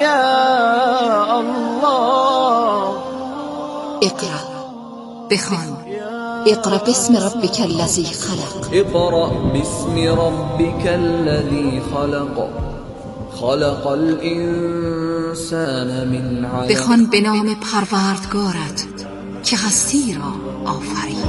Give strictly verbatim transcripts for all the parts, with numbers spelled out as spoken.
یا الله. اقرأ، بخوان. اقرأ باسم ربک الذی خلق. اقرأ باسم ربک الذی خلق. خلق الانسان من علق. بخوان به نام پروردگارت که هستی را آفرید.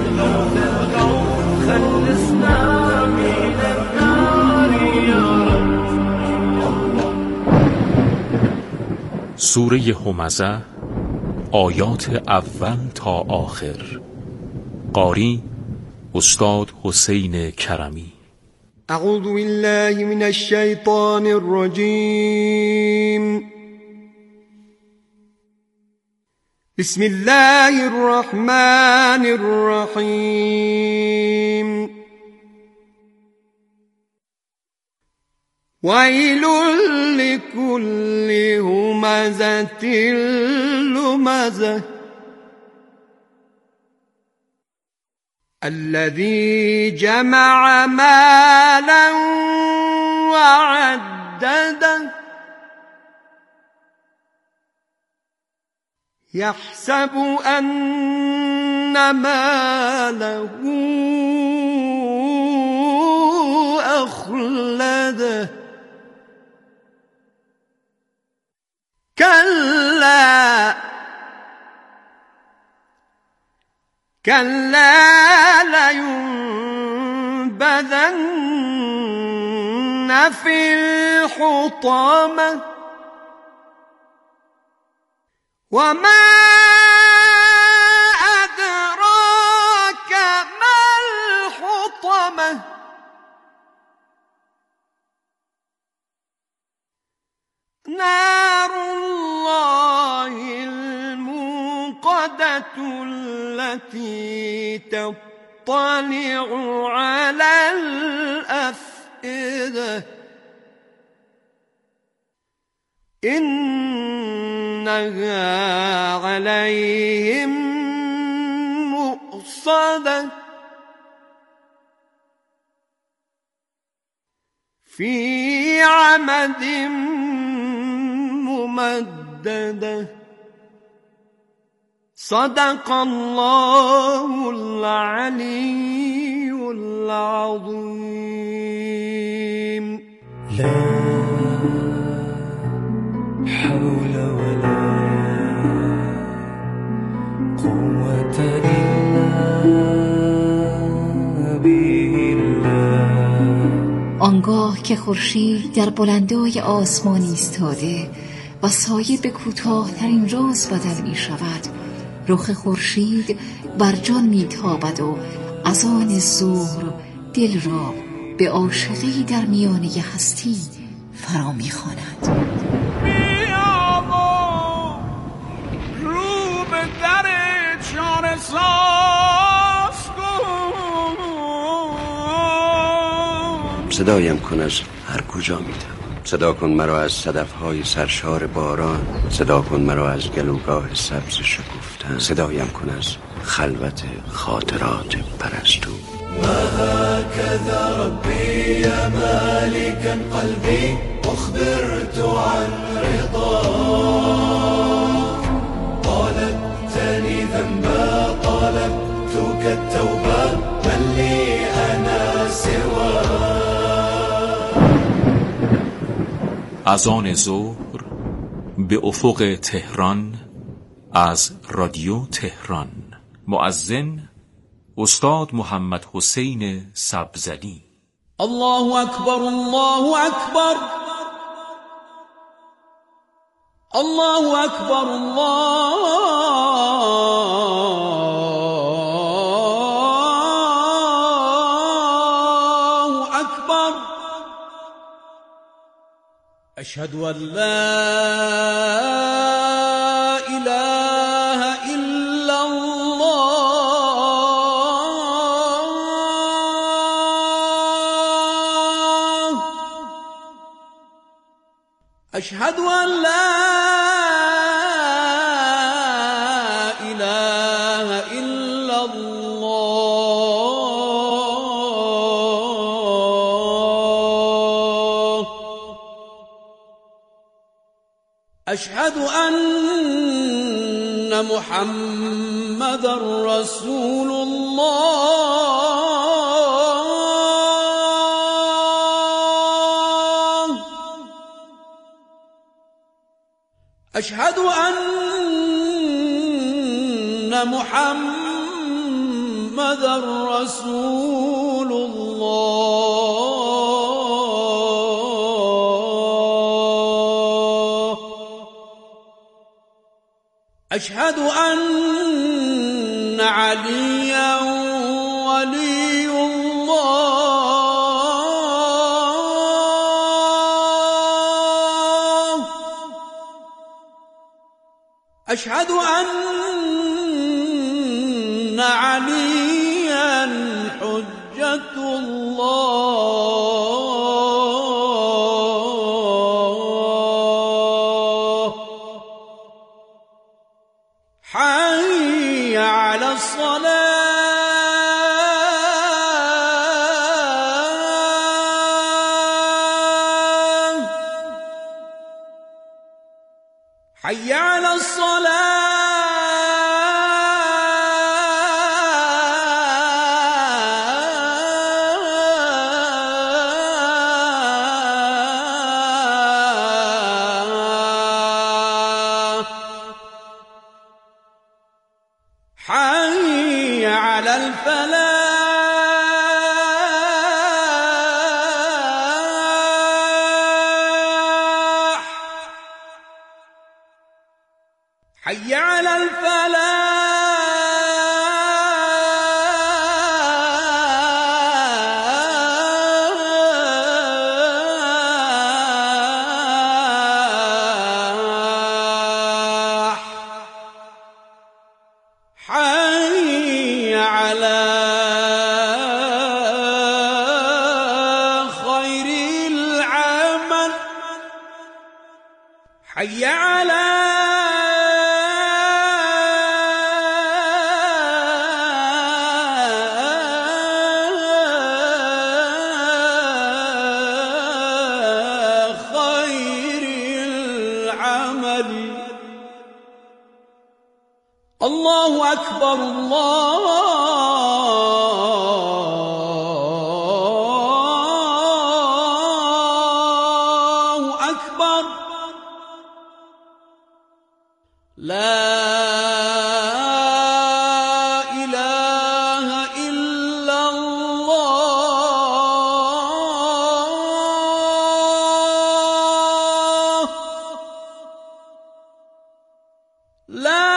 سوره همزه، آیات اول تا آخر. قاری استاد حسین کرمی. اعوذ بالله من الشیطان الرجیم. بسم الله الرحمن الرحیم. ویل لكل همزة لمزة الذي جمع مالا وعدده يحسب أن ماله أخلده كلا كلا لينبذن في الحطمة وما أدراك ما الحطمة نار الله الموقدة التي تطلع على الأفئدة إنها عليهم مؤصدة في عمد ممددة. صدق الله العلي العظيم. لا حول ولا قوة إلا بالله. آنگاه که خورشید در بلندای آسمان ایستاده و سایه به کوتاه‌ترین راز بدل می شود، رخ خورشید بر جان می تابد و از آن ظهر دل را به عاشقی در میانه هستی فرا می خواند. بیا و رو به در چاره ساز کن. صدایم کن از هر کجا می توان. صدا کن مرا از صدفهای سرشار باران. صدا کن مرا از گلوگاه سبز شکفتن. صدایم کن از خلوت خاطرات پرستو. ما هكذا ربي يا مالكا قلبي أخبرت عن رضاك. طالبتني ذنبا طالبتك التوبة من لي أنا سواك. از آن ظهر به افق تهران از رادیو تهران. مؤذن استاد محمد حسین سبزلی. الله اکبر الله اکبر الله اکبر الله اکبر. اشهد ان لا اله الا الله. اشهد ان لا اله الا الله. أشهد أن محمد رسول الله. أشهد أن محمد رسول الله. أشهد أن عليا ولي الله. أشهد أن عليا حجة الله. حي على الصلاة. حي على الصلاة. حي على الفلاح. حي على الفلاح. حي على خير العمل. حي على خير العمل. الله أكبر الله أكبر. لا إله إلا الله. لا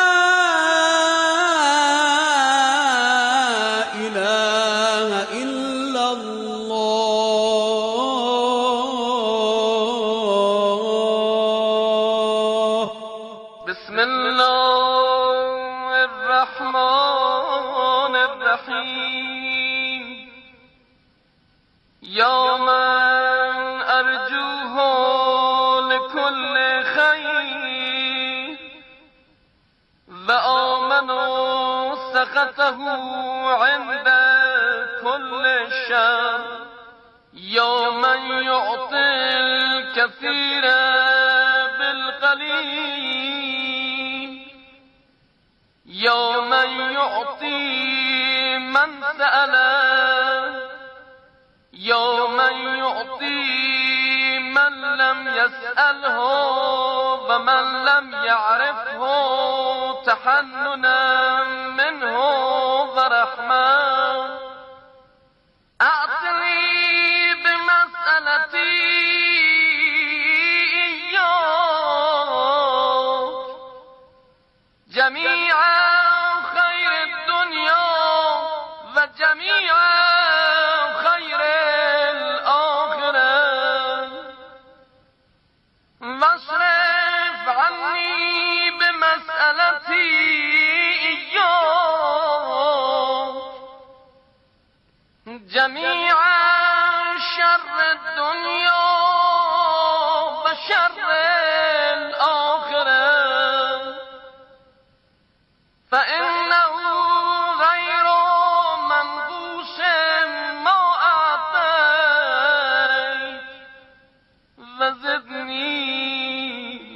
إله إلا الله. بسم الله الرحمن الرحيم. يا من أرجوه لكل خير وآمنوا سخطه عند كل شر. يا من يعطي الكثير بالقليل. يا من يعطي من سأله. يا من يعطي من لم يسأله ومن لم يعرفه تحننا منه ورحمة. أعطني بمسألتي إياك جميع خير الدنيا وجميع خير الآخرة. واصرف عني بمسألتي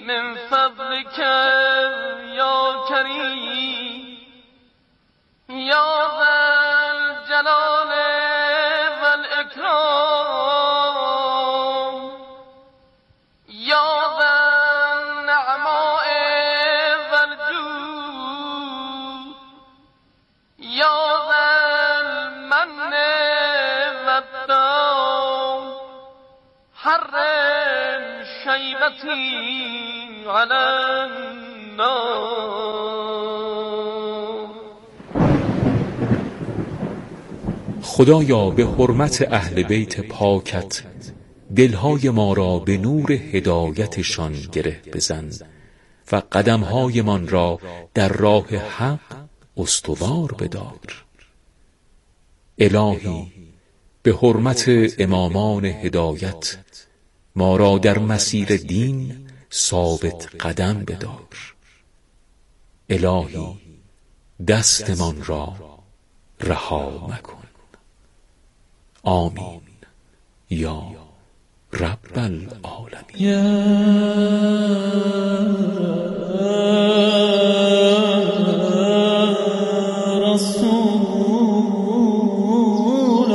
من فضلك یا کریم یا ذا الجلال والاکرام یا ذا النعماء والجود یا ذا المن والدام حرم شیبتی علی النار. خدایا به حرمت اهل بیت پاکت دلهای ما را به نور هدایتشان گره بزن و قدمهایمان را در راه حق استوار بدار. الهی به حرمت امامان هدایت ما را در مسیر دین ثابت قدم بدار. الهی دستمان را رها مکن. آمین یا رب العالمین. یا رسول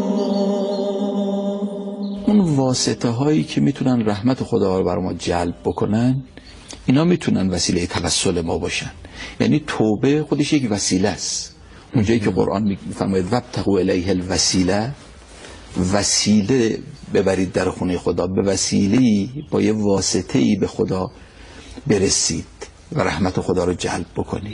الله. اون واسطه هایی که میتونن رحمت خدا رو بر ما جلب بکنن، اینا میتونن وسیله توسل ما باشن. یعنی توبه خودش یک وسیله است. اونجایی که قرآن میفرماید وابتغوا الیه الوسیله، وسیله ببرید در خونه خدا، به وسیله‌ای با یه واسطه‌ای به خدا برسید و رحمت خدا رو جلب بکنید.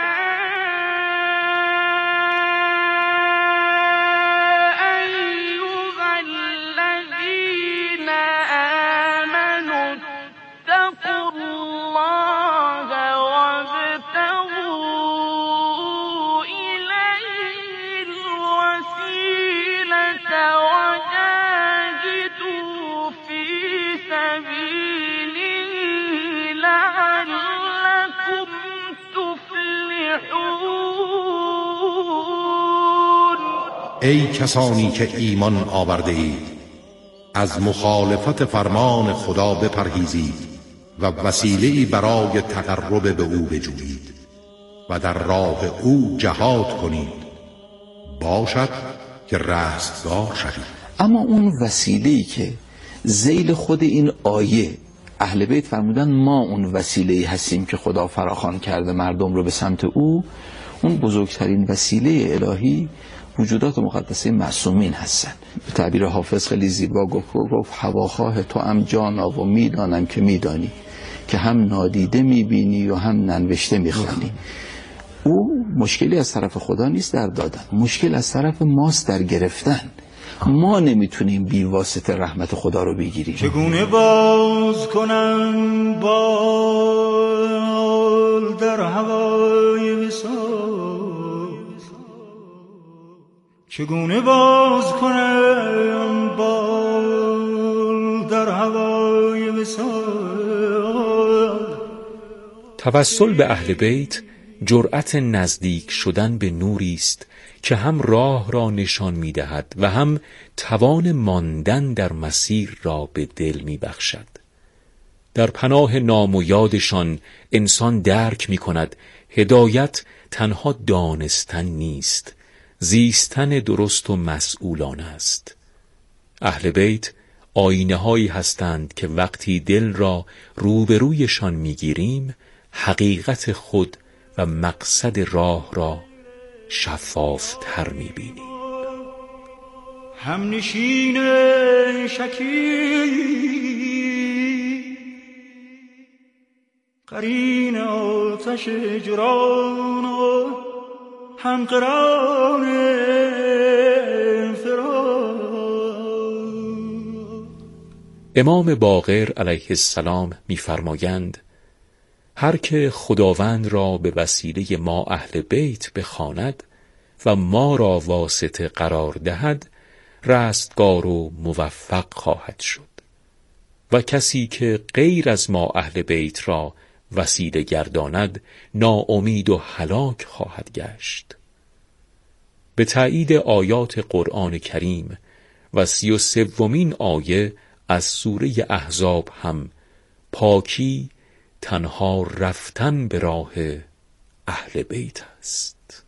ای کسانی که ایمان آورده اید، از مخالفت فرمان خدا بپرهیزید و وسیله‌ای برای تقرب به او بجویید و در راه او جهاد کنید، باشد که رستگار شوید. اما اون وسیله‌ای که ذیل خود این آیه اهل بیت فرمودن ما اون وسیله‌ای هستیم که خدا فراخوان کرده مردم رو به سمت او، اون بزرگترین وسیله الهی وجودات مقدسه معصومین هستن. به تعبیر حافظ خیلی زیبا گفت گفت هواخواه تو ام جانا و میدانم که میدانی، که هم نادیده میبینی و هم ننوشته میخوانی. او مشکلی از طرف خدا نیست در دادن، مشکل از طرف ماست در گرفتن. ما نمیتونیم بی واسطه رحمت خدا رو بگیریم. چگونه باز کنم بال در هوای وصال، چگونه باز کنم بال در هوای وصال. توسل به اهل بیت جرأت نزدیک شدن به نوری است که هم راه را نشان می‌دهد و هم توان ماندن در مسیر را به دل می‌بخشد. در پناه نام و یادشان انسان درک می‌کند هدایت تنها دانستن نیست، زیستن درست و مسئولانه است. اهل بیت آینه هایی هستند که وقتی دل را روبرویشان می‌گیریم، حقیقت خود و مقصد راه را شفاف تر می‌بینیم. هم نشین شکی قرین آتش جران و هم قران انفراد. امام باقر علیه السلام می‌فرمایند هر که خداوند را به وسیله ما اهل بیت بخواند و ما را واسطه قرار دهد، رستگار و موفق خواهد شد، و کسی که غیر از ما اهل بیت را وسیله گرداند ناامید و هلاک خواهد گشت. به تایید آیات قرآن کریم و سی و سومین آیه از سوره احزاب هم پاکی تنها رفتن به راه اهل بیت است.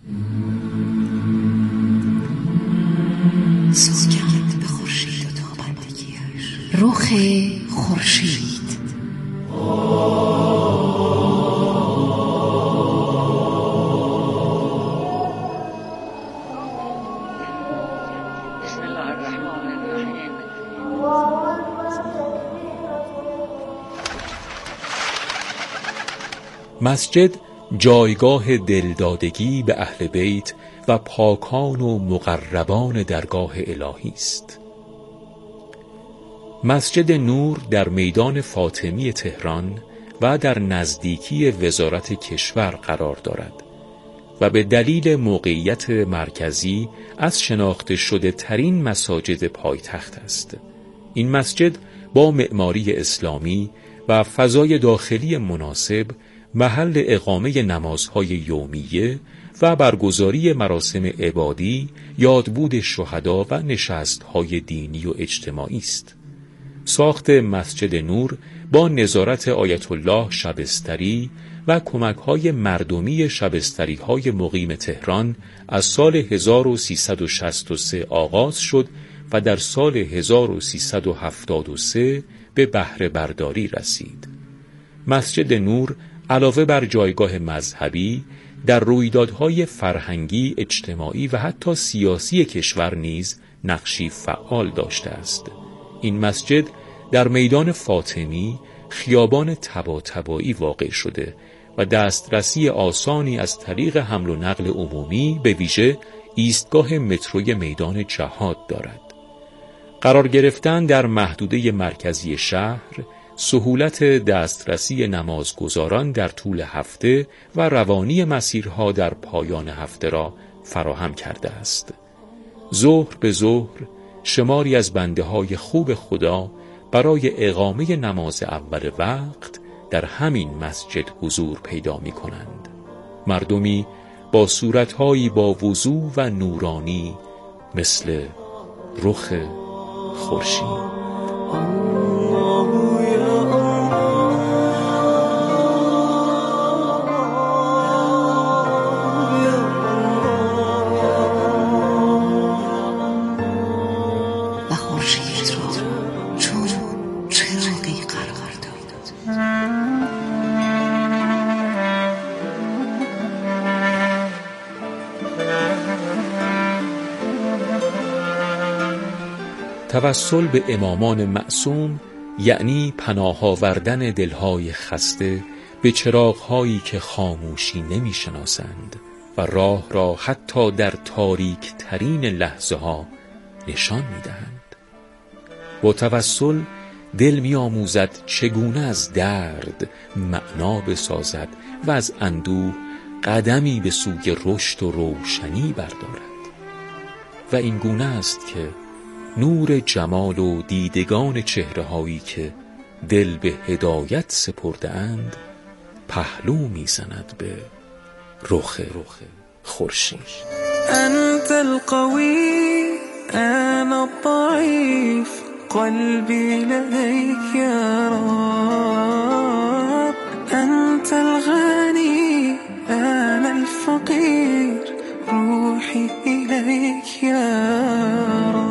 سوگند به خورشید و تابندگیش، رخ خورشید. مسجد جایگاه دلدادگی به اهل بیت و پاکان و مقربان درگاه الهی است. مسجد نور در میدان فاطمی تهران و در نزدیکی وزارت کشور قرار دارد و به دلیل موقعیت مرکزی از شناخته شده ترین مساجد پایتخت است. این مسجد با معماری اسلامی و فضای داخلی مناسب محل اقامه نمازهای یومیه و برگزاری مراسم عبادی، یادبود شهدا و نشستهای دینی و اجتماعی است. ساخت مسجد نور با نظارت آیت الله شبستری و کمک‌های مردمی شبستری‌های مقیم تهران از سال هزار و سیصد و شصت و سه آغاز شد و در سال هزار و سیصد و هفتاد و سه به بهره برداری رسید. مسجد نور علاوه بر جایگاه مذهبی در رویدادهای فرهنگی، اجتماعی و حتی سیاسی کشور نیز نقشی فعال داشته است. این مسجد در میدان فاطمی خیابان طباطبایی واقع شده و دسترسی آسانی از طریق حمل و نقل عمومی به ویژه ایستگاه متروی میدان جهاد دارد. قرار گرفتن در محدوده مرکزی شهر سهولت دسترسی نمازگزاران در طول هفته و روانی مسیرها در پایان هفته را فراهم کرده است. ظهر به ظهر شماری از بنده های خوب خدا برای اقامه نماز اول وقت در همین مسجد حضور پیدا می کنند. مردمی با صورتهایی با وضوح و نورانی مثل رخ خورشید. توسل به امامان معصوم یعنی پناه آوردن دلهای خسته به چراغهایی که خاموشی نمی شناسند و راه را حتی در تاریک ترین لحظه ها نشان می دهند. با توسل دل می آموزد چگونه از درد معنا بسازد و از اندوه قدمی به سوی رشد و روشنی بردارد. و این گونه است که نور جمال و دیدگان چهره‌هایی که دل به هدایت سپرده اند پهلو میزند به رخ خورشید. انت القوی انا الضعیف قلبی لدیک یا رب انت الغنی انا الفقیر روحی الیک یا رب.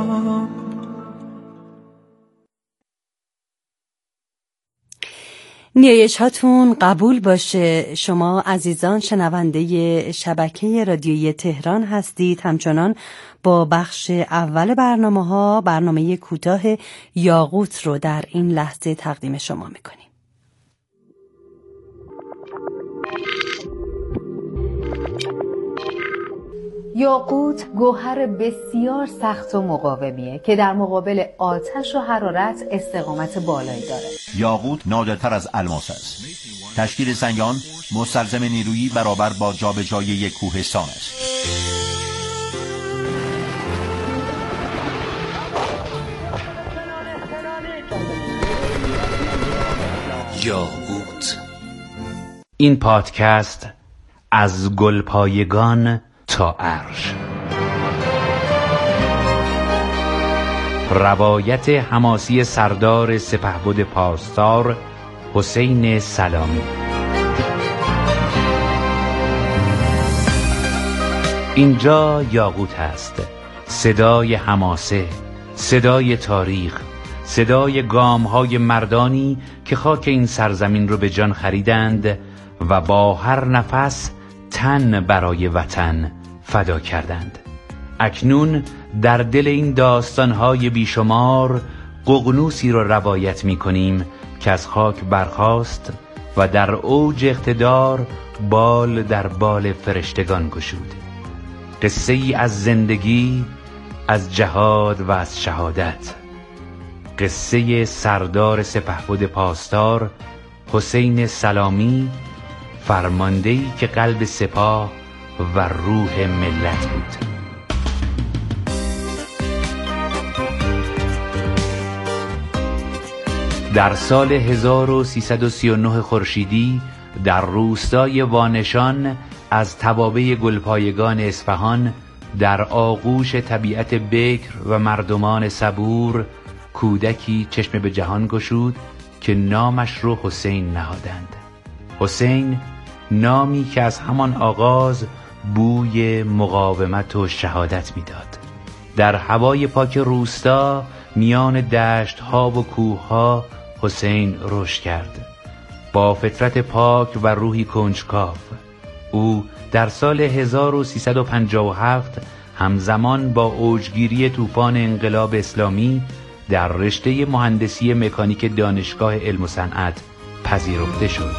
نیایش هاتون قبول باشه. شما عزیزان شنونده شبکه رادیویی تهران هستید. همچنان با بخش اول برنامه ها برنامه کوتاه یاقوت رو در این لحظه تقدیم شما میکنیم. یاقوت گوهر بسیار سخت و مقاومیه که در مقابل آتش و حرارت استقامت بالایی داره. یاقوت نادرتر از الماس است. تشکیل سنگان مستلزم نیرویی برابر با جابجایی یک کوهستان است. یاقوت. این پادکست از گلپایگان تا عرش، روایت حماسی سردار سپهبد پاسدار حسین سلامی. اینجا یاقوت است، صدای حماسه، صدای تاریخ، صدای گام‌های مردانی که خاک این سرزمین رو به جان خریدند و با هر نفس تن برای وطن فدا کردند. اکنون در دل این داستان‌های بیشمار ققنوسی رو روایت می‌کنیم که از خاک برخاست و در اوج اقتدار بال در بال فرشتگان گشود. قصه ای از زندگی، از جهاد و از شهادت. قصه سردار سپهبد پاسدار حسین سلامی، فرماندهی که قلب سپاه و روح ملت بود. در سال هزار و سیصد و سی و نه خورشیدی در روستای وانشان از توابع گلپایگان اصفهان در آغوش طبیعت بکر و مردمان صبور کودکی چشم به جهان گشود که نامش رو حسین نهادند. حسین، نامی که از همان آغاز بوی مقاومت و شهادت میداد. در هوای پاک روستا میان دشت ها و کوه ها حسین رشد کرد با فطرت پاک و روحی کنجکاو. او در سال هزار و سیصد و پنجاه و هفت همزمان با اوجگیری طوفان انقلاب اسلامی در رشته مهندسی مکانیک دانشگاه علم و صنعت پذیرفته شد.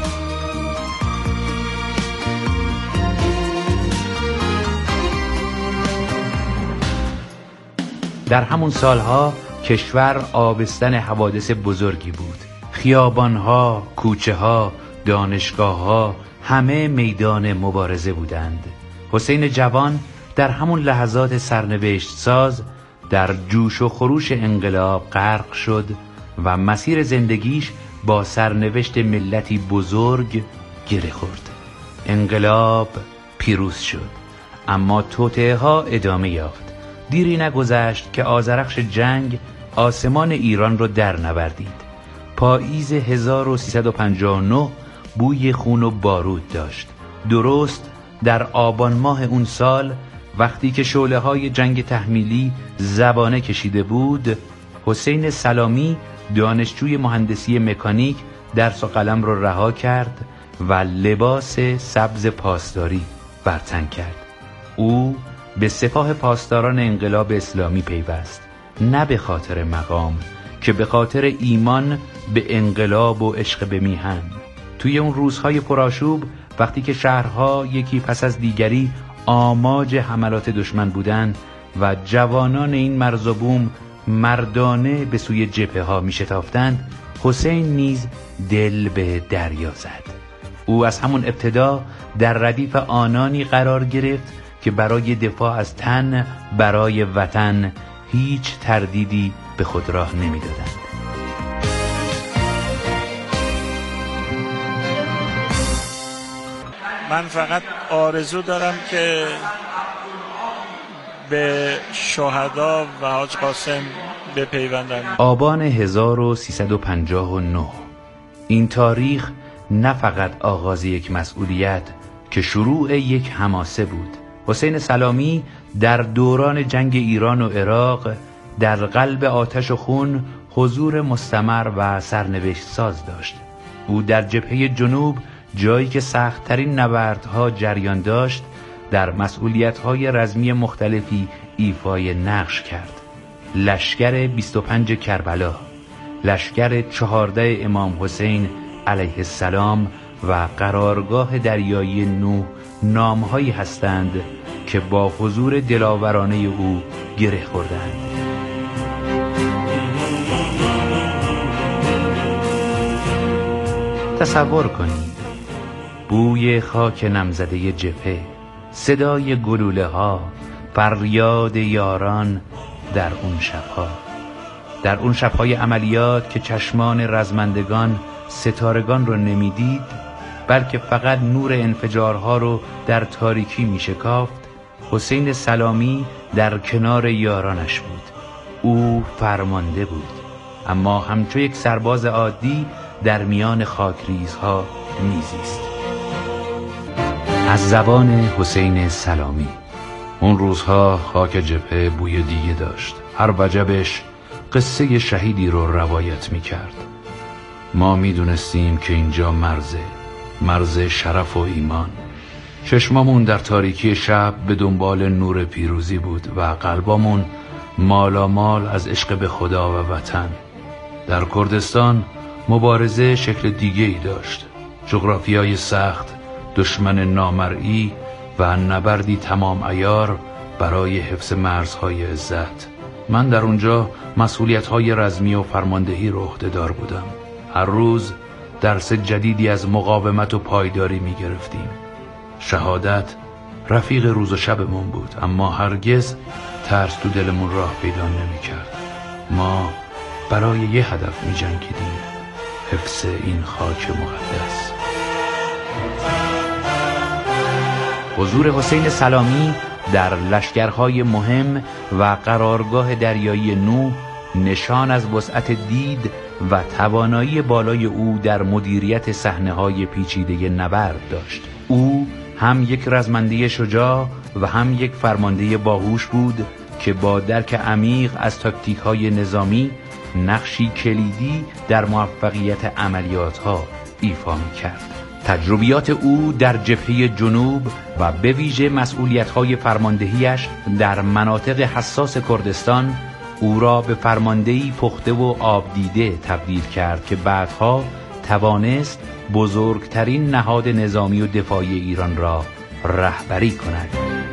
در همون سالها کشور آبستن حوادث بزرگی بود. خیابانها، کوچه‌ها، دانشگاه‌ها همه میدان مبارزه بودند. حسین جوان در همون لحظات سرنوشت ساز در جوش و خروش انقلاب غرق شد و مسیر زندگیش با سرنوشت ملتی بزرگ گره خورد. انقلاب پیروز شد، اما توطئه ها ادامه یافت. دیری نگذشت که آذرخش جنگ آسمان ایران رو در نوردید. پاییز هزار و سیصد و پنجاه و نه بوی خون و بارود داشت. درست در آبان ماه اون سال وقتی که شعله‌های جنگ تحمیلی زبانه کشیده بود، حسین سلامی دانشجوی مهندسی مکانیک درس و قلم رو رها کرد و لباس سبز پاسداری بر تن کرد. او به سپاه پاسداران انقلاب اسلامی پیوست، نه به خاطر مقام که به خاطر ایمان به انقلاب و عشق به میهن. توی اون روزهای پرآشوب وقتی که شهرها یکی پس از دیگری آماج حملات دشمن بودند و جوانان این مرز و بوم مردانه به سوی جبهه ها می شتافتند، حسین نیز دل به دریا زد. او از همون ابتدا در ردیف آنانی قرار گرفت که برای دفاع از تن برای وطن هیچ تردیدی به خود راه نمی دادند. من فقط آرزو دارم که به شهدا و حاج قاسم بپیوندم. آبان هزار و سیصد و پنجاه و نه، این تاریخ نه فقط آغاز یک مسئولیت که شروع یک حماسه بود. حسین سلامی در دوران جنگ ایران و عراق در قلب آتش و خون حضور مستمر و سرنوشت ساز داشت. او در جبهه جنوب، جایی که سخت‌ترین نبردها جریان داشت، در مسئولیت‌های رزمی مختلفی ایفای نقش کرد. لشکر بیست و پنج کربلا، لشکر چهارده امام حسین علیه السلام و قرارگاه دریایی نوح نامهایی هستند که با حضور دلاورانه او گره خوردند. تصور کنید بوی خاک نمزده جبهه، صدای گلوله ها، فریاد یاران در اون شبها، در اون شبهای عملیات که چشمان رزمندگان ستارگان رو نمیدید، بلکه فقط نور انفجارها رو در تاریکی می شکافت. حسین سلامی در کنار یارانش بود. او فرمانده بود، اما همچو یک سرباز عادی در میان خاکریزها میزیست. از زبان حسین سلامی. اون روزها خاک جبهه بوی دیگه داشت. هر وجبش قصه شهیدی رو روایت میکرد. ما میدونستیم که اینجا مرزه، مرز شرف و ایمان. چشمامون در تاریکی شب به دنبال نور پیروزی بود و قلبامون مالامال از عشق به خدا و وطن. در کردستان مبارزه شکل دیگه ای داشت. جغرافیای سخت، دشمن نامرئی و نبردی تمام عیار برای حفظ مرزهای عزت. من در اونجا مسئولیت‌های رزمی و فرماندهی رو عهده‌دار بودم. هر روز درس جدیدی از مقاومت و پایداری می گرفتیم. شهادت رفیق روز و شبمون بود، اما هرگز ترس تو دلمون راه پیدا نمی کرد. ما برای یه هدف می جنگیدیم: حفظ این خاک مقدس. حضور حسین سلامی در لشکرهای مهم و قرارگاه دریایی نوح نشان از وسعت دید و توانایی بالای او در مدیریت صحنه‌های پیچیده نبرد داشت. او هم یک رزمنده شجاع و هم یک فرمانده باهوش بود که با درک عمیق از تاکتیک‌های نظامی نقشی کلیدی در موفقیت عملیات‌ها ایفا می‌کرد. تجربیات او در جبهه جنوب و به ویژه مسئولیت‌های فرماندهیش در مناطق حساس کردستان او را به فرماندهی پخته و آبدیده تبدیل کرد که بعدها توانست بزرگترین نهاد نظامی و دفاعی ایران را رهبری کند.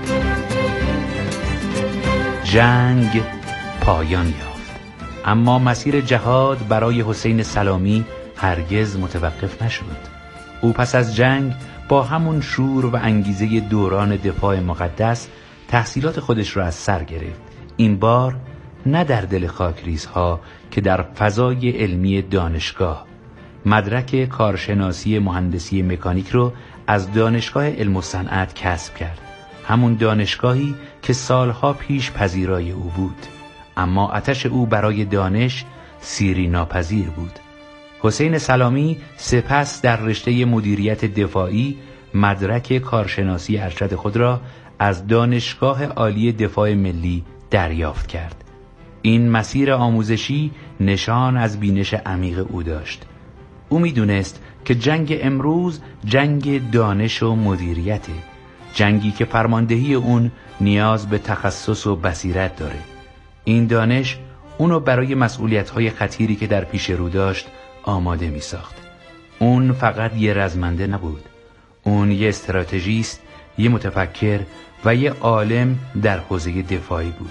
جنگ پایان یافت، اما مسیر جهاد برای حسین سلامی هرگز متوقف نشد. او پس از جنگ با همون شور و انگیزه دوران دفاع مقدس تحصیلات خودش را از سر گرفت. این بار نه در دل خاکریزها که در فضای علمی دانشگاه. مدرک کارشناسی مهندسی مکانیک رو از دانشگاه علم و صنعت کسب کرد، همون دانشگاهی که سالها پیش پذیرای او بود. اما آتش او برای دانش سیری ناپذیر بود. حسین سلامی سپس در رشته مدیریت دفاعی مدرک کارشناسی ارشد خود را از دانشگاه عالی دفاع ملی دریافت کرد. این مسیر آموزشی نشان از بینش عمیق او داشت. او می‌دونست که جنگ امروز جنگ دانش و مدیریته، جنگی که فرماندهی اون نیاز به تخصص و بصیرت داره. این دانش اونو برای مسئولیت‌های خطیری که در پیش رو داشت آماده می‌ساخت. اون فقط یه رزمنده نبود، اون یه استراتژیست، یه متفکر و یه عالم در حوزه دفاعی بود.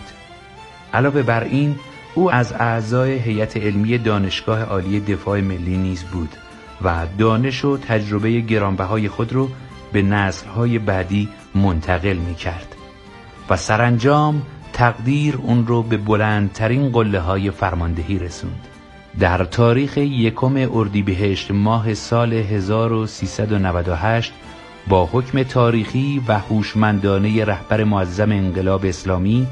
علاوه بر این، او از اعضای هیئت علمی دانشگاه عالی دفاع ملی نیز بود و دانش و تجربه گرانبهای خود رو به نسل‌های بعدی منتقل می‌کرد و سرانجام تقدیر اون رو به بلندترین قله‌های فرماندهی رسوند. در تاریخ یکم اردیبهشت ماه سال هزار و سیصد و نود و هشت با حکم تاریخی و هوشمندانه رهبر معظم انقلاب اسلامی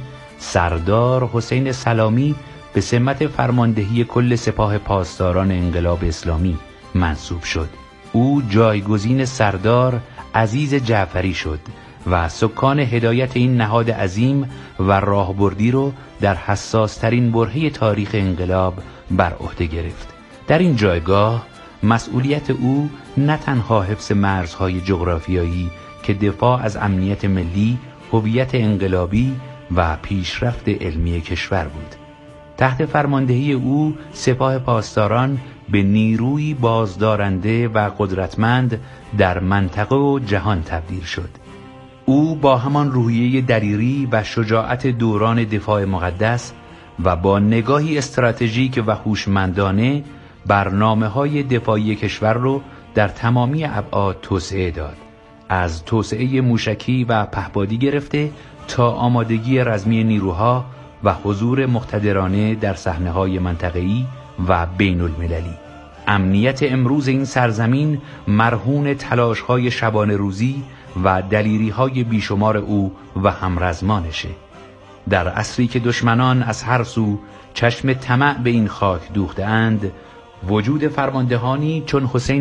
سردار حسین سلامی به سمت فرماندهی کل سپاه پاسداران انقلاب اسلامی منصوب شد. او جایگزین سردار عزیز جعفری شد و سکان هدایت این نهاد عظیم و راهبردی رو در حساسترین برهه تاریخ انقلاب بر عهده گرفت. در این جایگاه مسئولیت او نه تنها حفظ مرزهای جغرافیایی که دفاع از امنیت ملی، هویت انقلابی و پیشرفت علمی کشور بود. تحت فرماندهی او سپاه پاسداران به نیروی بازدارنده و قدرتمند در منطقه و جهان تبدیل شد. او با همان روحیه دلیری و شجاعت دوران دفاع مقدس و با نگاهی استراتژیک و هوشمندانه برنامه‌های دفاعی کشور را در تمامی ابعاد توسعه داد، از توسعه موشکی و پهپادی گرفته تا آمادگی رزمی نیروها و حضور مقتدرانه در صحنه‌های منطقه‌ای و بین المللی. امنیت امروز این سرزمین مرهون تلاش‌های شبانه روزی و دلیری‌های بیشمار او و همرزمانشه. در عصری که دشمنان از هر سو چشم طمع به این خاک دوخته‌اند، وجود فرماندهانی چون حسین